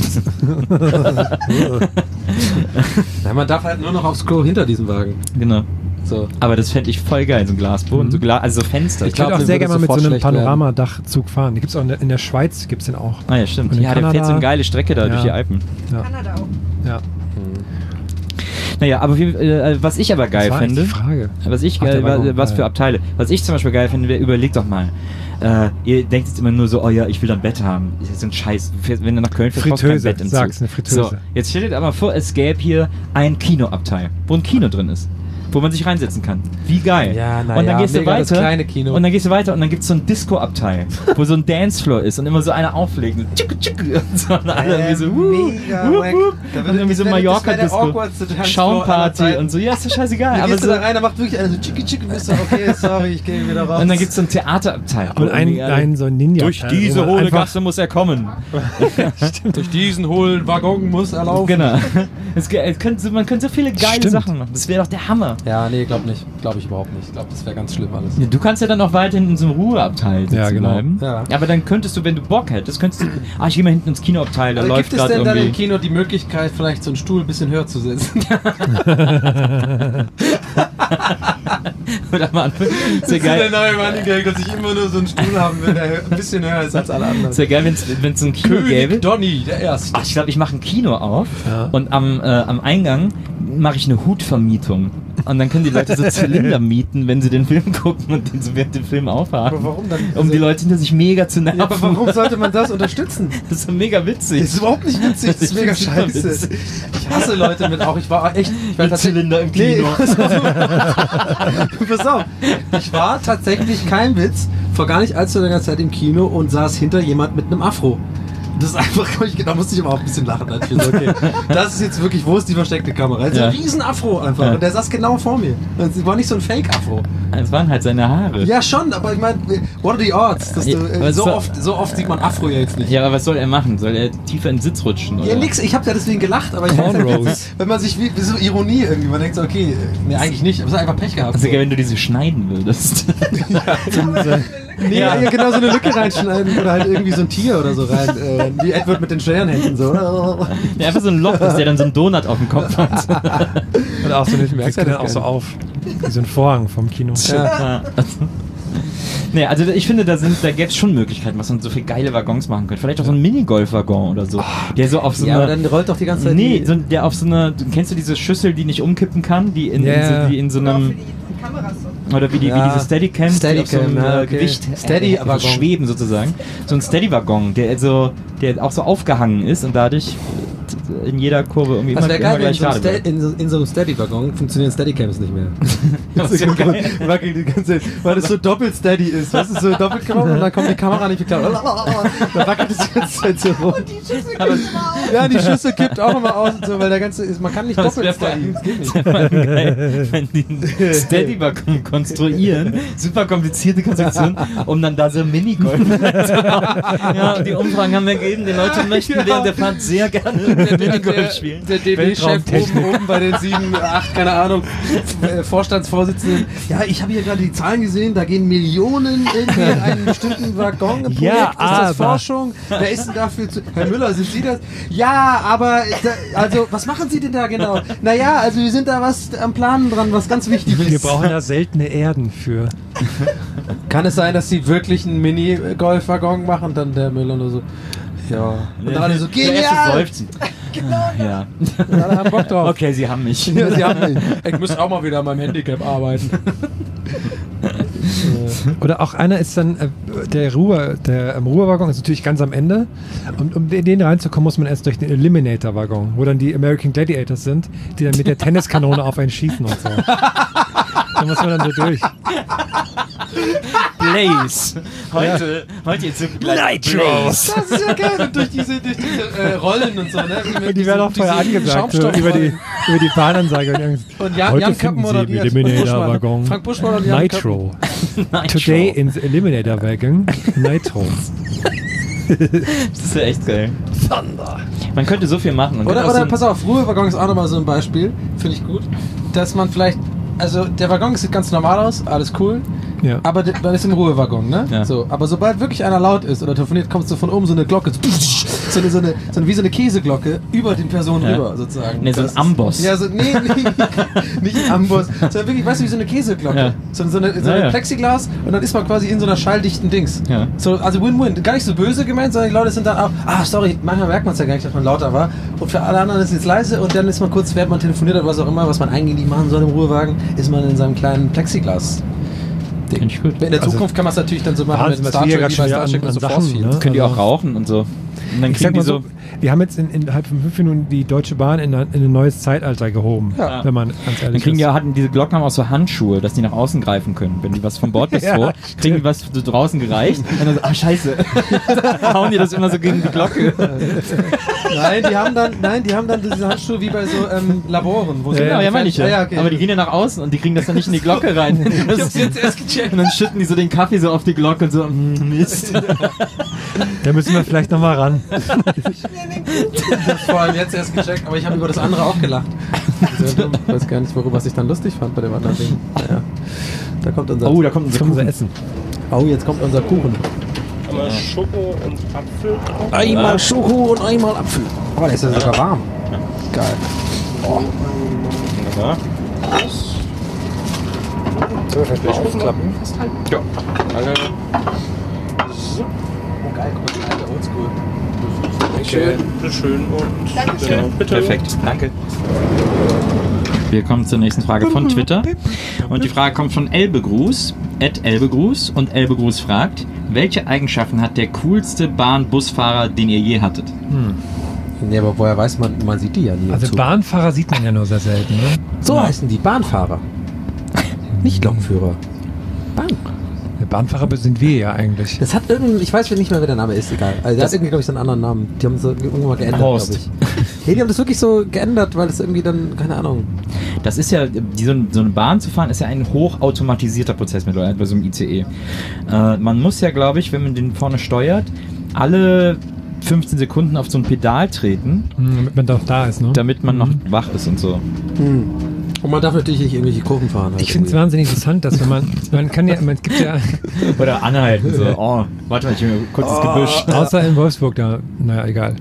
Ja, man darf halt nur noch aufs Klo hinter diesem Wagen. Genau. So. Aber das fände ich voll geil, so ein Glasboden, also so Fenster. Ich würde auch sehr gerne mal mit so einem Panoramadachzug fahren. Die gibt es auch in der Schweiz, gibt es den auch. Ah ja, stimmt. Ja, der fährt so eine geile Strecke da durch die Alpen. Ja. Kanada auch. Ja. Naja, aber was ich aber geil finde, was für Abteile, was ich zum Beispiel geil finde, überlegt doch mal, ihr denkt jetzt immer nur so, oh ja, ich will ein Bett haben. Das ist so ein Scheiß. Wenn du nach Köln fährst, brauchst du kein Bett im Zug. Eine Fritteuse. So, jetzt stellt dir aber vor, es gäbe hier ein Kinoabteil, wo ein Kino drin ist. Wo man sich reinsetzen kann. Wie geil. Ja, und dann gehst du weiter. Das kleine Kino. Und dann gehst du weiter und dann gibt es so ein Disco-Abteil, wo so ein Dancefloor ist und immer so einer auflegt. Und so und alle irgendwie so, mega und irgendwie so Mallorca-Disco. Schaumparty und so. Ja, ist doch scheißegal. Aber gehst du da rein, da macht wirklich einer so Chicky, bist du, okay, sorry, ich gehe wieder raus. Und dann gibt es so ein Theaterabteil. Und ein so ein Ninja. Durch diese hohle Gasse muss er kommen. Stimmt. Durch diesen hohlen Waggon muss er laufen. Genau. Man könnte so viele geile Sachen machen. Das wäre doch der Hammer. Ja, nee, glaube ich überhaupt nicht. Ich glaube, das wäre ganz schlimm alles. Ja, du kannst ja dann auch weiterhin in so einem Ruheabteil sitzen bleiben. Ja. Aber dann könntest du, wenn du Bock hättest, ich gehe mal hinten ins Kinoabteil, da läuft gerade irgendwie... Gibt es denn dann im Kino die Möglichkeit, vielleicht so einen Stuhl ein bisschen höher zu setzen? Oder mal das ist der neue Running Gag, dass ich immer nur so einen Stuhl haben will, der ein bisschen höher ist als alle anderen. Sehr geil, wenn es so ein Kino gäbe. Donny, der Erste. Ach, ich glaube, ich mache ein Kino auf und am Eingang mache ich eine Hutvermietung. Und dann können die Leute so Zylinder mieten, wenn sie den Film gucken und den so während dem Film aufhaben. Aber warum dann? Um die Leute hinter sich mega zu nerven. Ja, aber warum sollte man das unterstützen? Das ist so mega witzig. Das ist überhaupt nicht witzig, das ist mega scheiße. Ich hasse Leute mit auch, ich war Zylinder im Kino. Pass auf, ich war tatsächlich, kein Witz, vor gar nicht allzu langer Zeit im Kino und saß hinter jemand mit einem Afro. Das ist einfach, da musste ich aber auch ein bisschen lachen. Ich so, okay, das ist jetzt wirklich, wo ist die versteckte Kamera? Das ist ein riesen Afro einfach. Ja. Und der saß genau vor mir. Das war nicht so ein Fake-Afro. Es waren halt seine Haare. Ja, schon, aber ich meine, what are the odds? Dass so oft sieht man Afro ja jetzt nicht. Ja, aber was soll er machen? Soll er tiefer in den Sitz rutschen? Oder? Ja, nix. Ich habe ja deswegen gelacht, aber ich meine, wenn man sich wie so Ironie irgendwie, man denkt so, okay, nee, eigentlich nicht, aber es ist einfach Pech gehabt. Also, wenn du diese schneiden würdest. Ja, genau, so eine Lücke reinschneiden oder halt irgendwie so ein Tier oder so rein. Wie Edward mit den Steuernhänden so. Ja, einfach so ein Loch, dass der dann so einen Donut auf dem Kopf hat. Und auch so, das geht dann auch so auf. Wie so ein Vorhang vom Kino. Ja. Nee, also ich finde, da gäbe es schon Möglichkeiten, was man so viele geile Waggons machen könnte. Vielleicht auch so ein Minigolf-Waggon oder so. Der so auf so aber dann rollt doch die ganze Zeit. Nee, der auf so eine. Kennst du diese Schüssel, die nicht umkippen kann? Die in so einem. Oder wie diese Steadicams, die auf so einem Gewicht schweben sozusagen. So ein Steady-Waggon, der auch so aufgehangen ist und dadurch in jeder Kurve irgendwie immer gleich gerade wird. In so einem Steady-Waggon funktionieren Steadicams nicht mehr. Das ist geil. Weil das so doppelt Steady ist. Weißt du, so doppelt genommen und dann kommt die Kamera nicht klar. Da wackelt es die ganze Zeit so rum. Ja, die Schüssel kippt auch immer aus und so, weil der ganze ist, man kann nicht doppelt Steady. Das geht nicht. Geil, wenn die einen Steady-Waggon konstruieren, super komplizierte Konstruktion, um dann da so Minigolf zu haben. Ja, die Umfragen haben ergeben, die Leute möchten während der Fahrt sehr gerne Minigolf spielen. Der DB-Chef oben bei den 7, 8, keine Ahnung, Vorstandsvorsitzenden. Ja, ich habe hier gerade die Zahlen gesehen, da gehen Millionen irgendwie in einen bestimmten Waggon im Projekt. Ja, ist das Forschung? Wer ist denn dafür zu... Herr Müller, sind Sie das? Ja, aber... Also, was machen Sie denn da genau? Naja, also wir sind da was am Planen dran, was ganz wichtig ist. Wir brauchen da seltene Erden für. Kann es sein, dass Sie wirklich einen Mini-Golf-Waggon machen? Dann der Müller nur so... Ja. Und alle so, genial! Ja. Alle haben Bock drauf. Okay, sie haben mich. Ja, sie haben mich. Ich muss auch mal wieder an meinem Handicap arbeiten. Oder auch einer ist dann, der Ruhrwaggon ist natürlich ganz am Ende. Und um in den reinzukommen, muss man erst durch den Eliminator-Waggon, wo dann die American Gladiators sind, die dann mit der Tenniskanone auf einen schießen und so. Da muss man dann so durch. Blaze. Heute jetzt sind Nitro. Das ist ja geil. Durch diese Rollen und so, ne? Und die werden auch vorher angesagt, so über die Bahnansage. Und Jan heute Köppen finden Sie im moderiert. Eliminator-Waggon Frank Buschmann und Jan Nitro. Today in the Eliminator-Waggon Nitro. Das ist ja echt geil. Thunder. Man könnte so viel machen. Oder pass auf, Ruhewaggon ist auch nochmal so ein Beispiel. Finde ich gut. Dass man vielleicht, also der Waggon sieht ganz normal aus, alles cool. Ja. Aber man ist im Ruhewaggon, ne? Ja. So, aber sobald wirklich einer laut ist oder telefoniert, kommst du von oben so eine Glocke, wie so eine Käseglocke über den Personen rüber, sozusagen. Nee, so ein Amboss. Ja, nicht ein Amboss, sondern wirklich, weißt du, wie so eine Käseglocke. Ja. So eine Plexiglas und dann ist man quasi in so einer schalldichten Dings. Ja. So, also Win-Win. Gar nicht so böse gemeint, sondern die Leute sind dann auch, sorry, manchmal merkt man es ja gar nicht, dass man lauter war. Und für alle anderen ist es jetzt leise und dann ist man kurz, während man telefoniert oder was auch immer, was man eigentlich nicht machen soll im Ruhewagen, ist man in seinem kleinen Plexiglas. Finde ich gut. In der Zukunft kann man es natürlich dann so machen mit Star Trek, wie bei Star Trek und so Force Field. Ne? Können die auch rauchen und so. Und dann kriegen die so. Wir haben jetzt innerhalb von 5 Minuten die Deutsche Bahn in ein neues Zeitalter gehoben, wenn man ganz ehrlich dann kriegen ist. diese Glocken haben auch so Handschuhe, dass die nach außen greifen können. Wenn die was vom Bord kriegen die was so draußen gereicht und dann so, scheiße. Hauen die das immer so gegen die Glocke. Nein, die haben dann diese Handschuhe wie bei so Laboren. Wo meine ich ja. Okay. Aber die gehen ja nach außen und die kriegen das dann nicht in die Glocke rein. Ich hab's jetzt erst gecheckt. Und dann schütten die so den Kaffee so auf die Glocke und so, Mist. Da müssen wir vielleicht nochmal ran. Ich hab's vor allem jetzt erst gecheckt, aber ich habe über das andere auch gelacht. Ich weiß gar nicht, worüber ich dann lustig fand bei dem anderen Ding. Naja. Da kommt unser Essen. Oh, jetzt kommt unser Kuchen. Einmal Schoko und Apfel. Einmal Schoko und einmal Apfel. Oh, der ist ja sogar warm. Geil. Oh. Wunderbar. So, vielleicht mal aufklappen. Ja. Danke. So. Oh, geil, guck mal, alter Oldschool. Schön und Dankeschön. bitte. Perfekt, danke. Wir kommen zur nächsten Frage von Twitter. Und die Frage kommt von Elbegruß, @Elbegruß. Und Elbegruß fragt, welche Eigenschaften hat der coolste Bahn-Busfahrer, den ihr je hattet? Ja, aber woher weiß man sieht die ja nie. Also Bahnfahrer sieht man ja nur sehr selten, ne? So heißen die Bahnfahrer. Nicht Lokführer. Der Bahnfahrer sind wir ja eigentlich. Das hat irgendwie, ich weiß nicht mehr, wer der Name ist, egal. Also der hat irgendwie, glaube ich, so einen anderen Namen. Die haben es irgendwann mal geändert, glaube ich. Nee, die haben das wirklich so geändert, weil das irgendwie dann, keine Ahnung. Das ist ja, so eine Bahn zu fahren, ist ja ein hochautomatisierter Prozess bei so einem ICE. Man muss ja, glaube ich, wenn man den vorne steuert, alle 15 Sekunden auf so ein Pedal treten. Damit man doch da ist, ne? Damit man noch wach ist und so. Und man darf natürlich nicht irgendwelche Kurven fahren. Ich finde es wahnsinnig interessant, dass wenn man kann ja, es gibt ja... Oder anhalten, so, warte mal, ich will kurz ins Gebüsch. Außer in Wolfsburg, da, naja, egal.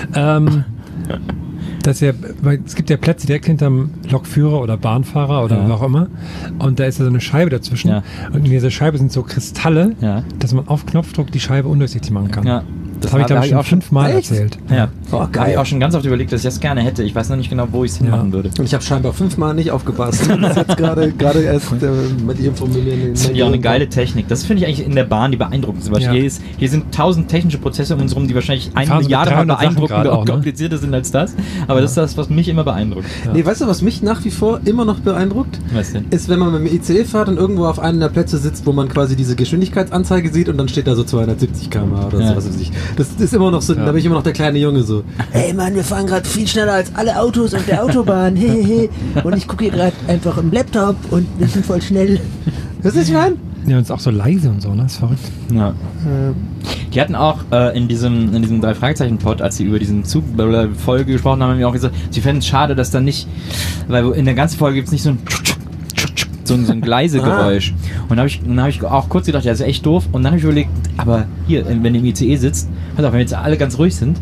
Weil es gibt ja Plätze direkt hinterm Lokführer oder Bahnfahrer oder wie auch immer. Und da ist ja so eine Scheibe dazwischen. Ja. Und in dieser Scheibe sind so Kristalle, dass man auf Knopfdruck die Scheibe undurchsichtig machen kann. Ja. Das habe ich, glaube ich, schon 5-mal erzählt. Ja. Oh, habe ich auch schon ganz oft überlegt, dass ich das gerne hätte. Ich weiß noch nicht genau, wo ich es hinmachen würde. Und ich habe scheinbar 5-mal nicht aufgepasst. Das ist jetzt gerade erst mit ihrem Formulieren. Das finde ich auch eine geile Technik. Das finde ich eigentlich in der Bahn die beeindruckend. Zum Beispiel hier sind 1000 technische Prozesse um uns herum, die wahrscheinlich 1 Milliarde Mal beeindruckender und komplizierter sind als das. Aber das ist das, was mich immer beeindruckt. Ja. Nee, weißt du, was mich nach wie vor immer noch beeindruckt? Was denn? Ist, wenn man mit dem ICE fährt und irgendwo auf einem der Plätze sitzt, wo man quasi diese Geschwindigkeitsanzeige sieht und dann steht da so 270 km/h oder so, was weiß ich. Das ist immer noch so, da bin ich immer noch der kleine Junge so. Hey Mann, wir fahren gerade viel schneller als alle Autos auf der Autobahn. Und ich gucke hier gerade einfach im Laptop und wir sind voll schnell. Was ist das, Mann? Ja, und ist auch so leise und so, ne? Das ist verrückt. Ja. Die hatten auch in diesem 3-Fragezeichen-Pod, als sie über diesen Folge gesprochen haben, wir auch gesagt, sie fänden es schade, dass dann nicht, weil in der ganzen Folge gibt es nicht so ein Gleisegeräusch. Und dann hab ich auch kurz gedacht, ja, das ist echt doof. Und dann habe ich überlegt, aber hier, wenn du im ICE sitzt, pass auf, wenn jetzt alle ganz ruhig sind,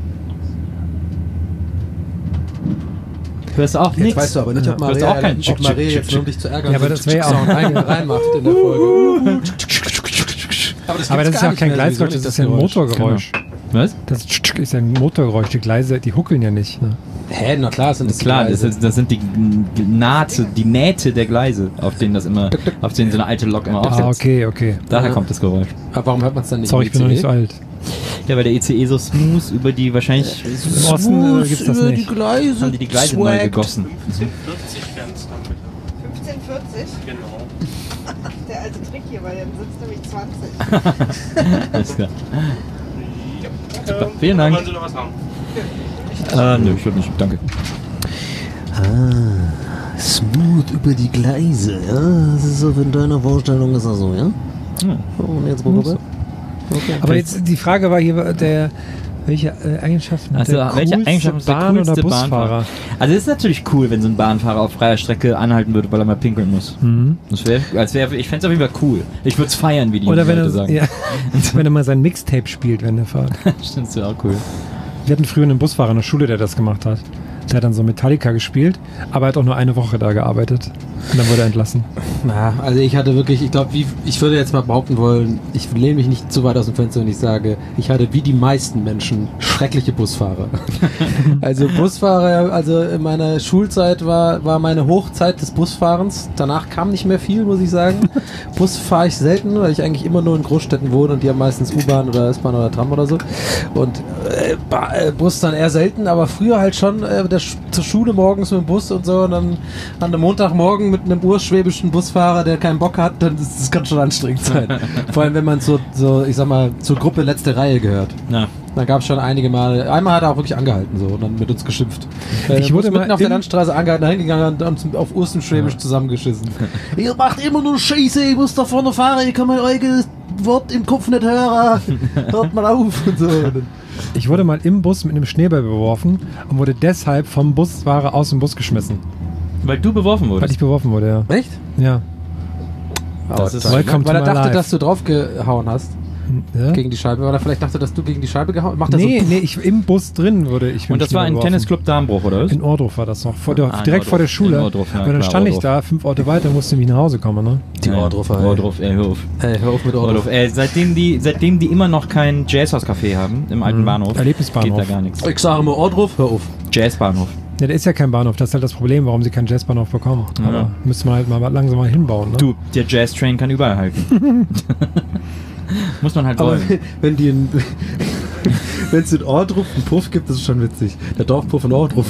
hörst du auch nichts. Jetzt weißt du aber nicht, ob Maria jetzt nur um dich zu ärgern, ja, aber das wäre ja auch reinmacht in der Folge. Aber das ist ja kein Gleisgeräusch, das ist ja ein Motorgeräusch. Was? Das ist ja ein Motorgeräusch, die Gleise, die huckeln ja nicht. Ne? Hä, na klar, sind das Klar, Gleise. das sind die Nähte der Gleise, auf denen so eine alte Lok immer aufsetzt. Okay. Daher kommt das Geräusch. Aber warum hört man es dann nicht? Sorry, ich bin noch nicht so alt. Ja, weil der ICE so smooth über die wahrscheinlich Im Osten gibt's das nicht. haben die Gleise neu gegossen. 1540 wären es dann bitte. 1540? Genau. Der alte Trick hier, weil dann sitzt nämlich 20. Alles klar. Ja, Super. Vielen Dank. Wollen Sie noch was haben? Nö, ich würde nicht. Danke. Smooth über die Gleise, ja? Das ist so, in deiner Vorstellung ist das so, ja? Und jetzt worüber? Okay. Aber jetzt die Frage war hier, welche Eigenschaften Also, der welche coolste Eigenschaften ist der Bahn- oder coolste Busfahrer? Bahnfahrer? Also es ist natürlich cool, wenn so ein Bahnfahrer auf freier Strecke anhalten würde, weil er mal pinkeln muss. Das wäre, ich fände es auf jeden Fall cool. Ich würde es feiern, wie die Oder wenn Leute er, sagen. ja, wenn er mal sein Mixtape spielt, wenn er fährt. Stimmt, das wäre auch cool. Wir hatten früher einen Busfahrer in der Schule, der das gemacht hat. Der hat dann so Metallica gespielt, aber er hat auch nur eine Woche da gearbeitet. Und dann wurde er entlassen. Ja, also ich hatte wirklich, ich glaube, ich würde jetzt mal behaupten wollen, ich lehne mich nicht zu weit aus dem Fenster, wenn ich sage, ich hatte wie die meisten Menschen schreckliche Busfahrer. Also Busfahrer, also in meiner Schulzeit war meine Hochzeit des Busfahrens. Danach kam nicht mehr viel, muss ich sagen. Bus fahre ich selten, weil ich eigentlich immer nur in Großstädten wohne und die haben meistens U-Bahn oder S-Bahn oder Tram oder so. Und Bus dann eher selten, aber früher halt schon zur Schule morgens mit dem Bus und so und dann an einem Montagmorgen mit einem urschwäbischen Busfahrer, der keinen Bock hat, dann das kann schon anstrengend sein. Vor allem, wenn man zur Gruppe letzte Reihe gehört. Ja. Da gab es schon einige Male. Einmal hat er auch wirklich angehalten so und dann mit uns geschimpft. Ich wurde mitten mal auf der Landstraße angehalten, hingegangen und auf Urstenschwäbisch zusammengeschissen. Ihr macht immer nur Scheiße, ich muss da vorne fahren, ich kann mein eigenes Wort im Kopf nicht hören. Hört mal auf und so. Ich wurde mal im Bus mit einem Schneeball beworfen und wurde deshalb vom Busfahrer aus dem Bus geschmissen. Weil du beworfen Weil wurdest. ich beworfen wurde, ja. Echt? Ja. Das ist Welcome Weil to er my dachte, life. dass du draufgehauen hast Ja? gegen die Scheibe. Oder vielleicht dachte, dass du gegen die Scheibe gehauen hast. Nee, im Bus drin wurde ich. Und das war ein Tennisclub Darmbruch, oder was? In Ohrdruf war das noch. in Direkt vor der Ohrdruf. Schule. In Ohrdruf, ja, und dann klar, stand ich Ohrdruf. da, 5 Orte weiter, musste mich nach Hause kommen, ne? Die Ohrdruffer, ey. Ohrdruf, hör auf. Ey, hör auf mit Ohrdruf. Seitdem die immer noch kein Jazzhaus-Café haben, im alten Bahnhof, Erlebnisbahnhof. geht da gar nichts. Ich sage immer Ohrdruf, hör auf. Jazzbahnhof. Ja, der ist ja kein Bahnhof, das ist halt das Problem, warum sie keinen Jazzbahnhof bekommen. Ja. Aber müsste man halt mal langsam mal hinbauen, ne? Du, der Jazztrain kann überall halten. Muss man halt Aber wollen. wenn es in Ohrdruf einen Puff gibt, das ist schon witzig. Der Dorfpuff in Ohrdruf.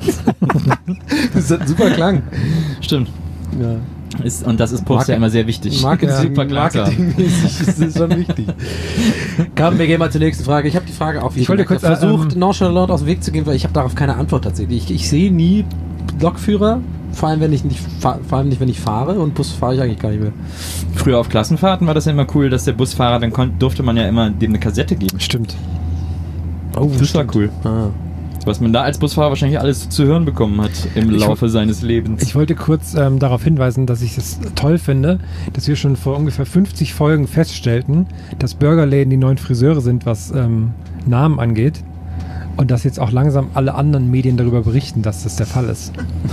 Das hat einen super Klang. Stimmt. Ja. Und das ist Puffs ja immer sehr wichtig. Marketingmäßig ist das schon wichtig. Komm, wir gehen mal zur nächsten Frage. Ich habe die Frage auch Ich wollte kurz, versucht, nonchalant aus dem Weg zu gehen, weil ich habe darauf keine Antwort tatsächlich. Ich sehe nie Lokführer, vor allem nicht, wenn ich fahre, und Bus fahre ich eigentlich gar nicht mehr. Früher auf Klassenfahrten war das ja immer cool, dass der Busfahrer, durfte man ja immer dem eine Kassette geben. Stimmt. Oh, das war cool. Ah. Was man da als Busfahrer wahrscheinlich alles zu hören bekommen hat im Laufe seines Lebens. Ich wollte kurz darauf hinweisen, dass ich es toll finde, dass wir schon vor ungefähr 50 Folgen feststellten, dass Burgerläden die neuen Friseure sind, was Namen angeht. Und dass jetzt auch langsam alle anderen Medien darüber berichten, dass das der Fall ist.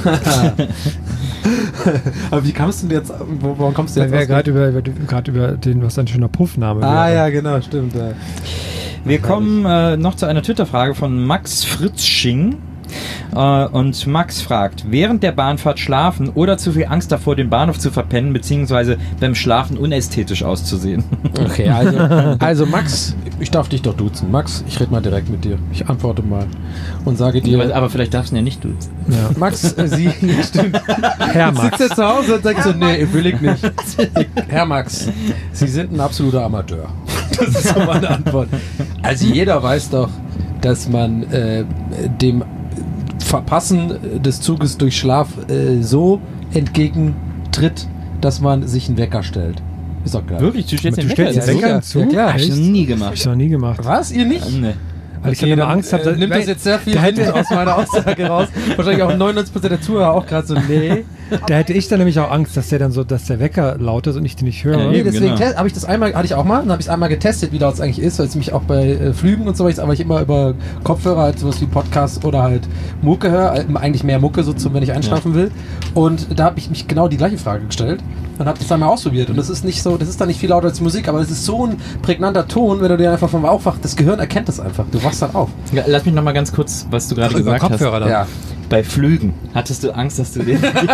Aber wie kamst du denn jetzt, warum kommst du jetzt Weil wir gerade über den, was ein schöner Puffname wäre. Ja, genau, stimmt. Ja. Wir kommen noch zu einer Twitter-Frage von Max Fritzsching. Und Max fragt, während der Bahnfahrt schlafen oder zu viel Angst davor, den Bahnhof zu verpennen, beziehungsweise beim Schlafen unästhetisch auszusehen? Okay, also Max, ich darf dich doch duzen. Max, ich rede mal direkt mit dir. Ich antworte mal und sage dir... Aber vielleicht darfst du ihn ja nicht duzen. Ja. Max, stimmt. Herr Max. Sitzt er zu Hause und sagt so, nee, will ich nicht. Herr Max, Sie sind ein absoluter Amateur. Das ist so meine Antwort. Also jeder weiß doch, dass man dem Verpassen des Zuges durch Schlaf so entgegentritt, dass man sich einen Wecker stellt. Ist doch klar. Wirklich? Du stellst den Du stellst den Wecker zu? Ja, klar. Hab ich noch nie gemacht. Hab ich noch nie gemacht. Was? Ihr nicht? Nee. Weil ich immer Angst habe, nimmt das jetzt sehr viel Wind aus meiner Aussage raus. Wahrscheinlich auch 99% der Zuhörer auch gerade so, nee. Da hätte ich dann nämlich auch Angst, dass der Wecker laut ist und ich den nicht höre. Ja, Nee, eben, deswegen genau. hatte ich auch mal, dann habe ich es einmal getestet, wie laut es eigentlich ist, weil es mich auch bei Flügen und so, weil ich immer über Kopfhörer halt sowas wie Podcast oder halt Mucke höre, eigentlich mehr Mucke so wenn ich einschlafen will. Und da habe ich mich genau die gleiche Frage gestellt und habe das einmal ausprobiert. Und das ist nicht so, das ist dann nicht viel lauter als Musik, aber es ist so ein prägnanter Ton, wenn du dir einfach vom Aufwachst, das Gehirn erkennt das einfach. Du wachst dann auf. Ja, lass mich noch mal ganz kurz, was du gerade Über gesagt Kopfhörer hast. dann. Ja. Bei Flügen hattest du Angst, dass du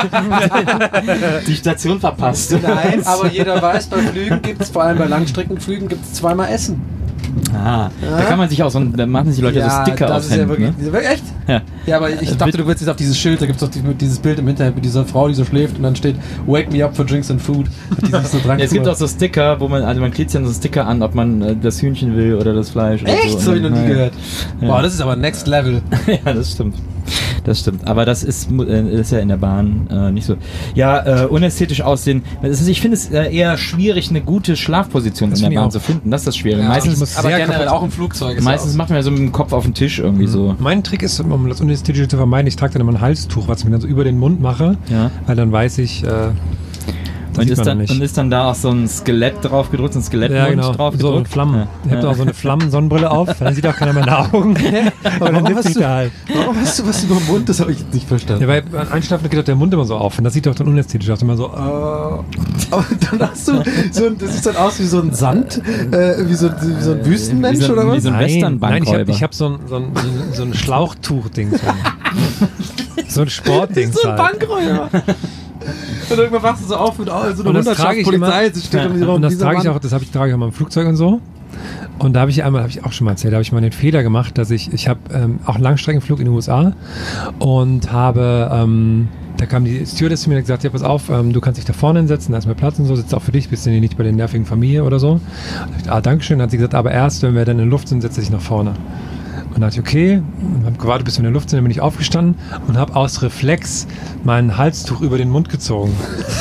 die Station verpasst? Nein, aber jeder weiß, bei Flügen gibt es, vor allem bei Langstreckenflügen, gibt es zweimal Essen. Da kann man sich auch da machen sich die Leute so Sticker das aufs ist ja Hemd, wirklich, ne? echt? Ja. Ja, aber ich dachte, du willst jetzt auf dieses Schild, da gibt es doch dieses Bild im Internet mit dieser Frau, die so schläft und dann steht Wake me up for drinks and food. Die sich so dran Ja, es gibt auch so Sticker, wo man klebt ja so Sticker an, ob man das Hühnchen will oder das Fleisch. Oder echt? So habe ich noch nie gehört. Ja. Boah, das ist aber next level. Ja, das stimmt. Das stimmt. Aber das ist ja in der Bahn nicht so. Ja, unästhetisch aussehen. Ich finde es eher schwierig, eine gute Schlafposition in der Bahn zu finden. Das ist das Schwere. Ja, meistens aber generell auch im Flugzeug. Meistens macht man ja so mit dem Kopf auf den Tisch irgendwie so. Mein Trick ist, um das Unästhetische zu vermeiden, ich trage dann immer ein Halstuch, was ich mir dann so über den Mund mache, weil dann weiß ich, und ist dann da auch so ein Skelett drauf gedrückt, ein Skelettmund drauf gedrückt. So ein Flammen. Ich habe da auch so eine Flammensonnenbrille auf, dann sieht auch keiner meine Augen. Aber dann sitze ich da halt. Warum hast du was über den Mund? Das habe ich jetzt nicht verstanden. Ja, weil beim Einschlafen geht doch der Mund immer so auf und das sieht doch dann unästhetisch aus. Immer so, Aber dann hast du das sieht dann aus wie so ein Sand, wie so ein Wüstenmensch oder was? Wie so ein Westernbankräuber. Nein, ich hab so ein Schlauchtuch-Ding. So ein Sportding. So ein Bankräuber. Und irgendwann wachst du so auf mit so einer Hundertschaft Polizei. Und das trage ich auch, trage ich auch mal im Flugzeug und so. Und da habe ich auch schon mal erzählt, da habe ich mal den Fehler gemacht, dass ich habe auch einen Langstreckenflug in den USA und habe, da kam die Stewardess zu mir und hat gesagt, ja pass auf, du kannst dich da vorne hinsetzen, da ist mehr Platz und so, sitzt auch für dich, bist du nicht bei der nervigen Familie oder so. Und ich dachte, dankeschön, dann hat sie gesagt, aber erst, wenn wir dann in der Luft sind, setze dich nach vorne. Und dann dachte ich, okay, habe gewartet, bis wir in der Luft sind, dann bin ich aufgestanden und habe aus Reflex mein Halstuch über den Mund gezogen.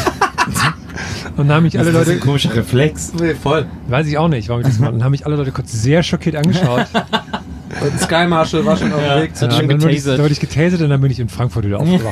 Und dann haben mich alle Leute... Das ist ein komischer Reflex. Nee, voll. Weiß ich auch nicht, warum ich das mache. Dann haben mich alle Leute kurz sehr schockiert angeschaut. Und Sky Marshal war schon auf dem Weg. Hat schon dann getasert. wurde ich getasert und dann bin ich in Frankfurt wieder aufgewacht.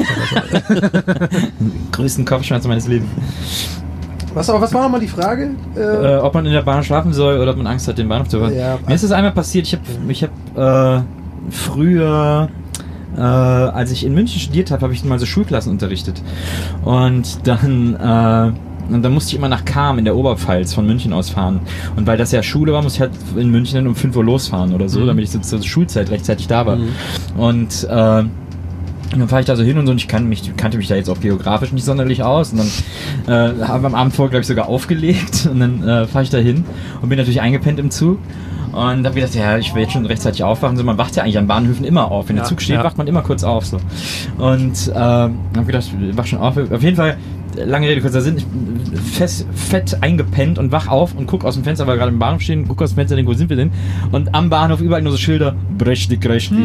Größten Kopfschmerzen meines Lebens. Was war nochmal die Frage? Ob man in der Bahn schlafen soll oder ob man Angst hat, den Bahnhof zu verlassen. Ja. Mir ist das einmal passiert, ich hab früher, als ich in München studiert habe ich mal so Schulklassen unterrichtet. Und dann musste ich immer nach Cham in der Oberpfalz von München aus fahren. Und weil das ja Schule war, musste ich halt in München dann um 5 Uhr losfahren oder so, damit ich so zur Schulzeit rechtzeitig da war. Und dann fahre ich da so hin und so und ich kannte mich da jetzt auch geografisch nicht sonderlich aus und dann haben wir am Abend vorher, glaube ich, sogar aufgelegt und dann fahre ich da hin und bin natürlich eingepennt im Zug und habe gedacht, ja, ich will jetzt schon rechtzeitig aufwachen, so, man wacht ja eigentlich an Bahnhöfen immer auf, wenn der Zug steht, wacht man immer kurz auf so. Und habe gedacht, ich wach schon auf, auf jeden Fall, lange Rede, kurzer Sinn, ich bin fett eingepennt und wach auf und guck aus dem Fenster, weil gerade im Bahnhof stehen, guck aus dem Fenster, denke, wo sind wir denn? Und am Bahnhof überall nur so Schilder, Brechti,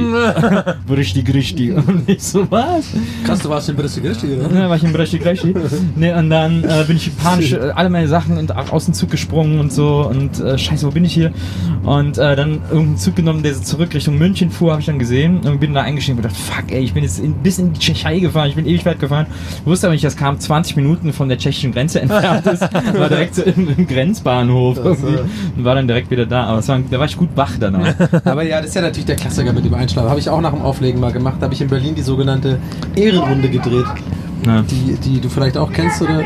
Grechti. Und ich so, was? Krass, du warst in Brechti, oder? Ja, war ich in Brechti. Nee, und dann bin ich panisch alle meine Sachen und aus dem Zug gesprungen und so und scheiße, wo bin ich hier? Und dann irgendeinen Zug genommen, der so zurück Richtung München fuhr, habe ich dann gesehen und bin da eingestiegen und gedacht, fuck ey, ich bin jetzt bis in die Tschechei gefahren, ich bin ewig weit gefahren. Wusste aber nicht, das kam 20 Minuten von der tschechischen Grenze entfernt ist, war direkt so im Grenzbahnhof irgendwie und war dann direkt wieder da, aber da war ich gut wach danach. Aber ja, das ist ja natürlich der Klassiker mit dem Einschlafen. Habe ich auch nach dem Auflegen mal gemacht, habe ich in Berlin die sogenannte Ehrenrunde gedreht, die du vielleicht auch kennst, oder?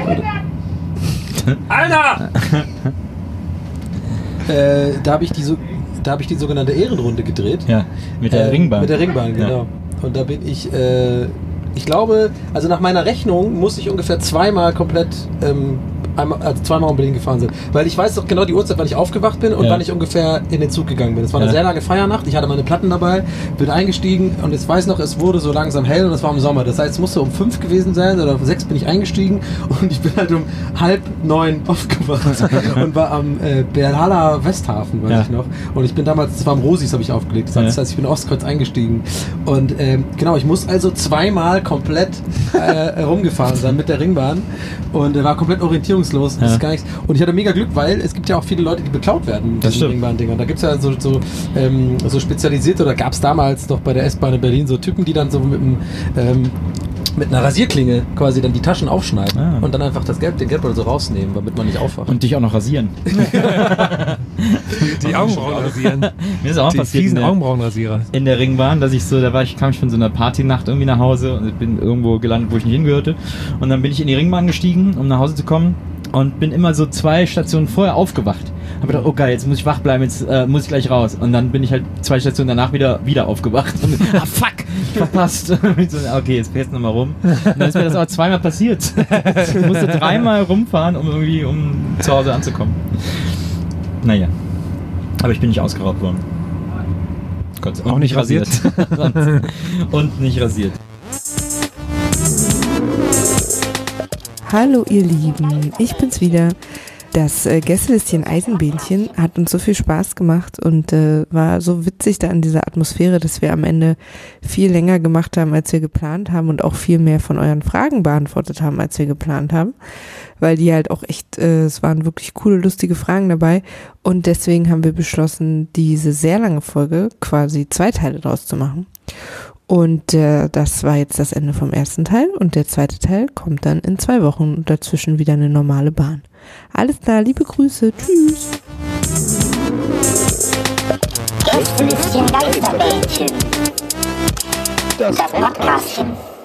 Alter! Da habe ich die sogenannte Ehrenrunde gedreht. Ja, mit der Ringbahn. Mit der Ringbahn, genau. Und da bin ich glaube, also nach meiner Rechnung muss ich ungefähr zweimal komplett zweimal um Berlin gefahren sind. Weil ich weiß doch genau die Uhrzeit, wann ich aufgewacht bin und wann ich ungefähr in den Zug gegangen bin. Es war eine sehr lange Feiernacht, ich hatte meine Platten dabei, bin eingestiegen und ich weiß noch, es wurde so langsam hell und es war im Sommer. Das heißt, es musste um 5 gewesen sein oder um 6 bin ich eingestiegen und ich bin halt um 8:30 aufgewacht und war am Berliner Westhafen, weiß ich noch. Und ich bin damals, das war am Rosis, habe ich aufgelegt. Das heißt, ich bin Ostkreuz eingestiegen. Und genau, ich muss also zweimal komplett rumgefahren sein mit der Ringbahn und war komplett orientierungslos. Das ist gar nichts. Und ich hatte mega Glück, weil es gibt ja auch viele Leute, die beklaut werden mit diesen Ringbahn-Dingern. Da gibt es ja so spezialisierte, oder gab es damals noch bei der S-Bahn in Berlin so Typen, die dann so mit dem mit einer Rasierklinge quasi dann die Taschen aufschneiden und dann einfach den Geldbeutel so rausnehmen, damit man nicht aufwacht. Und dich auch noch rasieren. Die Augenbrauen rasieren. Mir ist auch die passiert fiesen Augenbrauenrasierer. In der Ringbahn, dass ich so, kam ich von so einer Partynacht irgendwie nach Hause und bin irgendwo gelandet, wo ich nicht hingehörte. Und dann bin ich in die Ringbahn gestiegen, um nach Hause zu kommen und bin immer so 2 Stationen vorher aufgewacht. Hab gedacht, oh geil, jetzt muss ich wach bleiben, jetzt muss ich gleich raus. Und dann bin ich halt 2 Stationen danach wieder aufgewacht. Und fuck, verpasst. Okay, jetzt fährst du nochmal rum. Und dann ist mir das aber 2-mal passiert. Ich musste 3-mal rumfahren, um zu Hause anzukommen. Naja. Aber ich bin nicht ausgeraubt worden. Gott, auch nicht rasiert. Und nicht rasiert. Hallo ihr Lieben, ich bin's wieder. Das Gästelistchen Eisenbähnchen hat uns so viel Spaß gemacht und war so witzig da in dieser Atmosphäre, dass wir am Ende viel länger gemacht haben, als wir geplant haben und auch viel mehr von euren Fragen beantwortet haben, als wir geplant haben, weil die halt auch echt, es waren wirklich coole, lustige Fragen dabei und deswegen haben wir beschlossen, diese sehr lange Folge quasi 2 Teile draus zu machen. Und das war jetzt das Ende vom ersten Teil und der zweite Teil kommt dann in 2 Wochen und dazwischen wieder eine normale Bahn. Alles klar, liebe Grüße, tschüss. Gästelistchen Geisterbällchen. Das Podcastchen.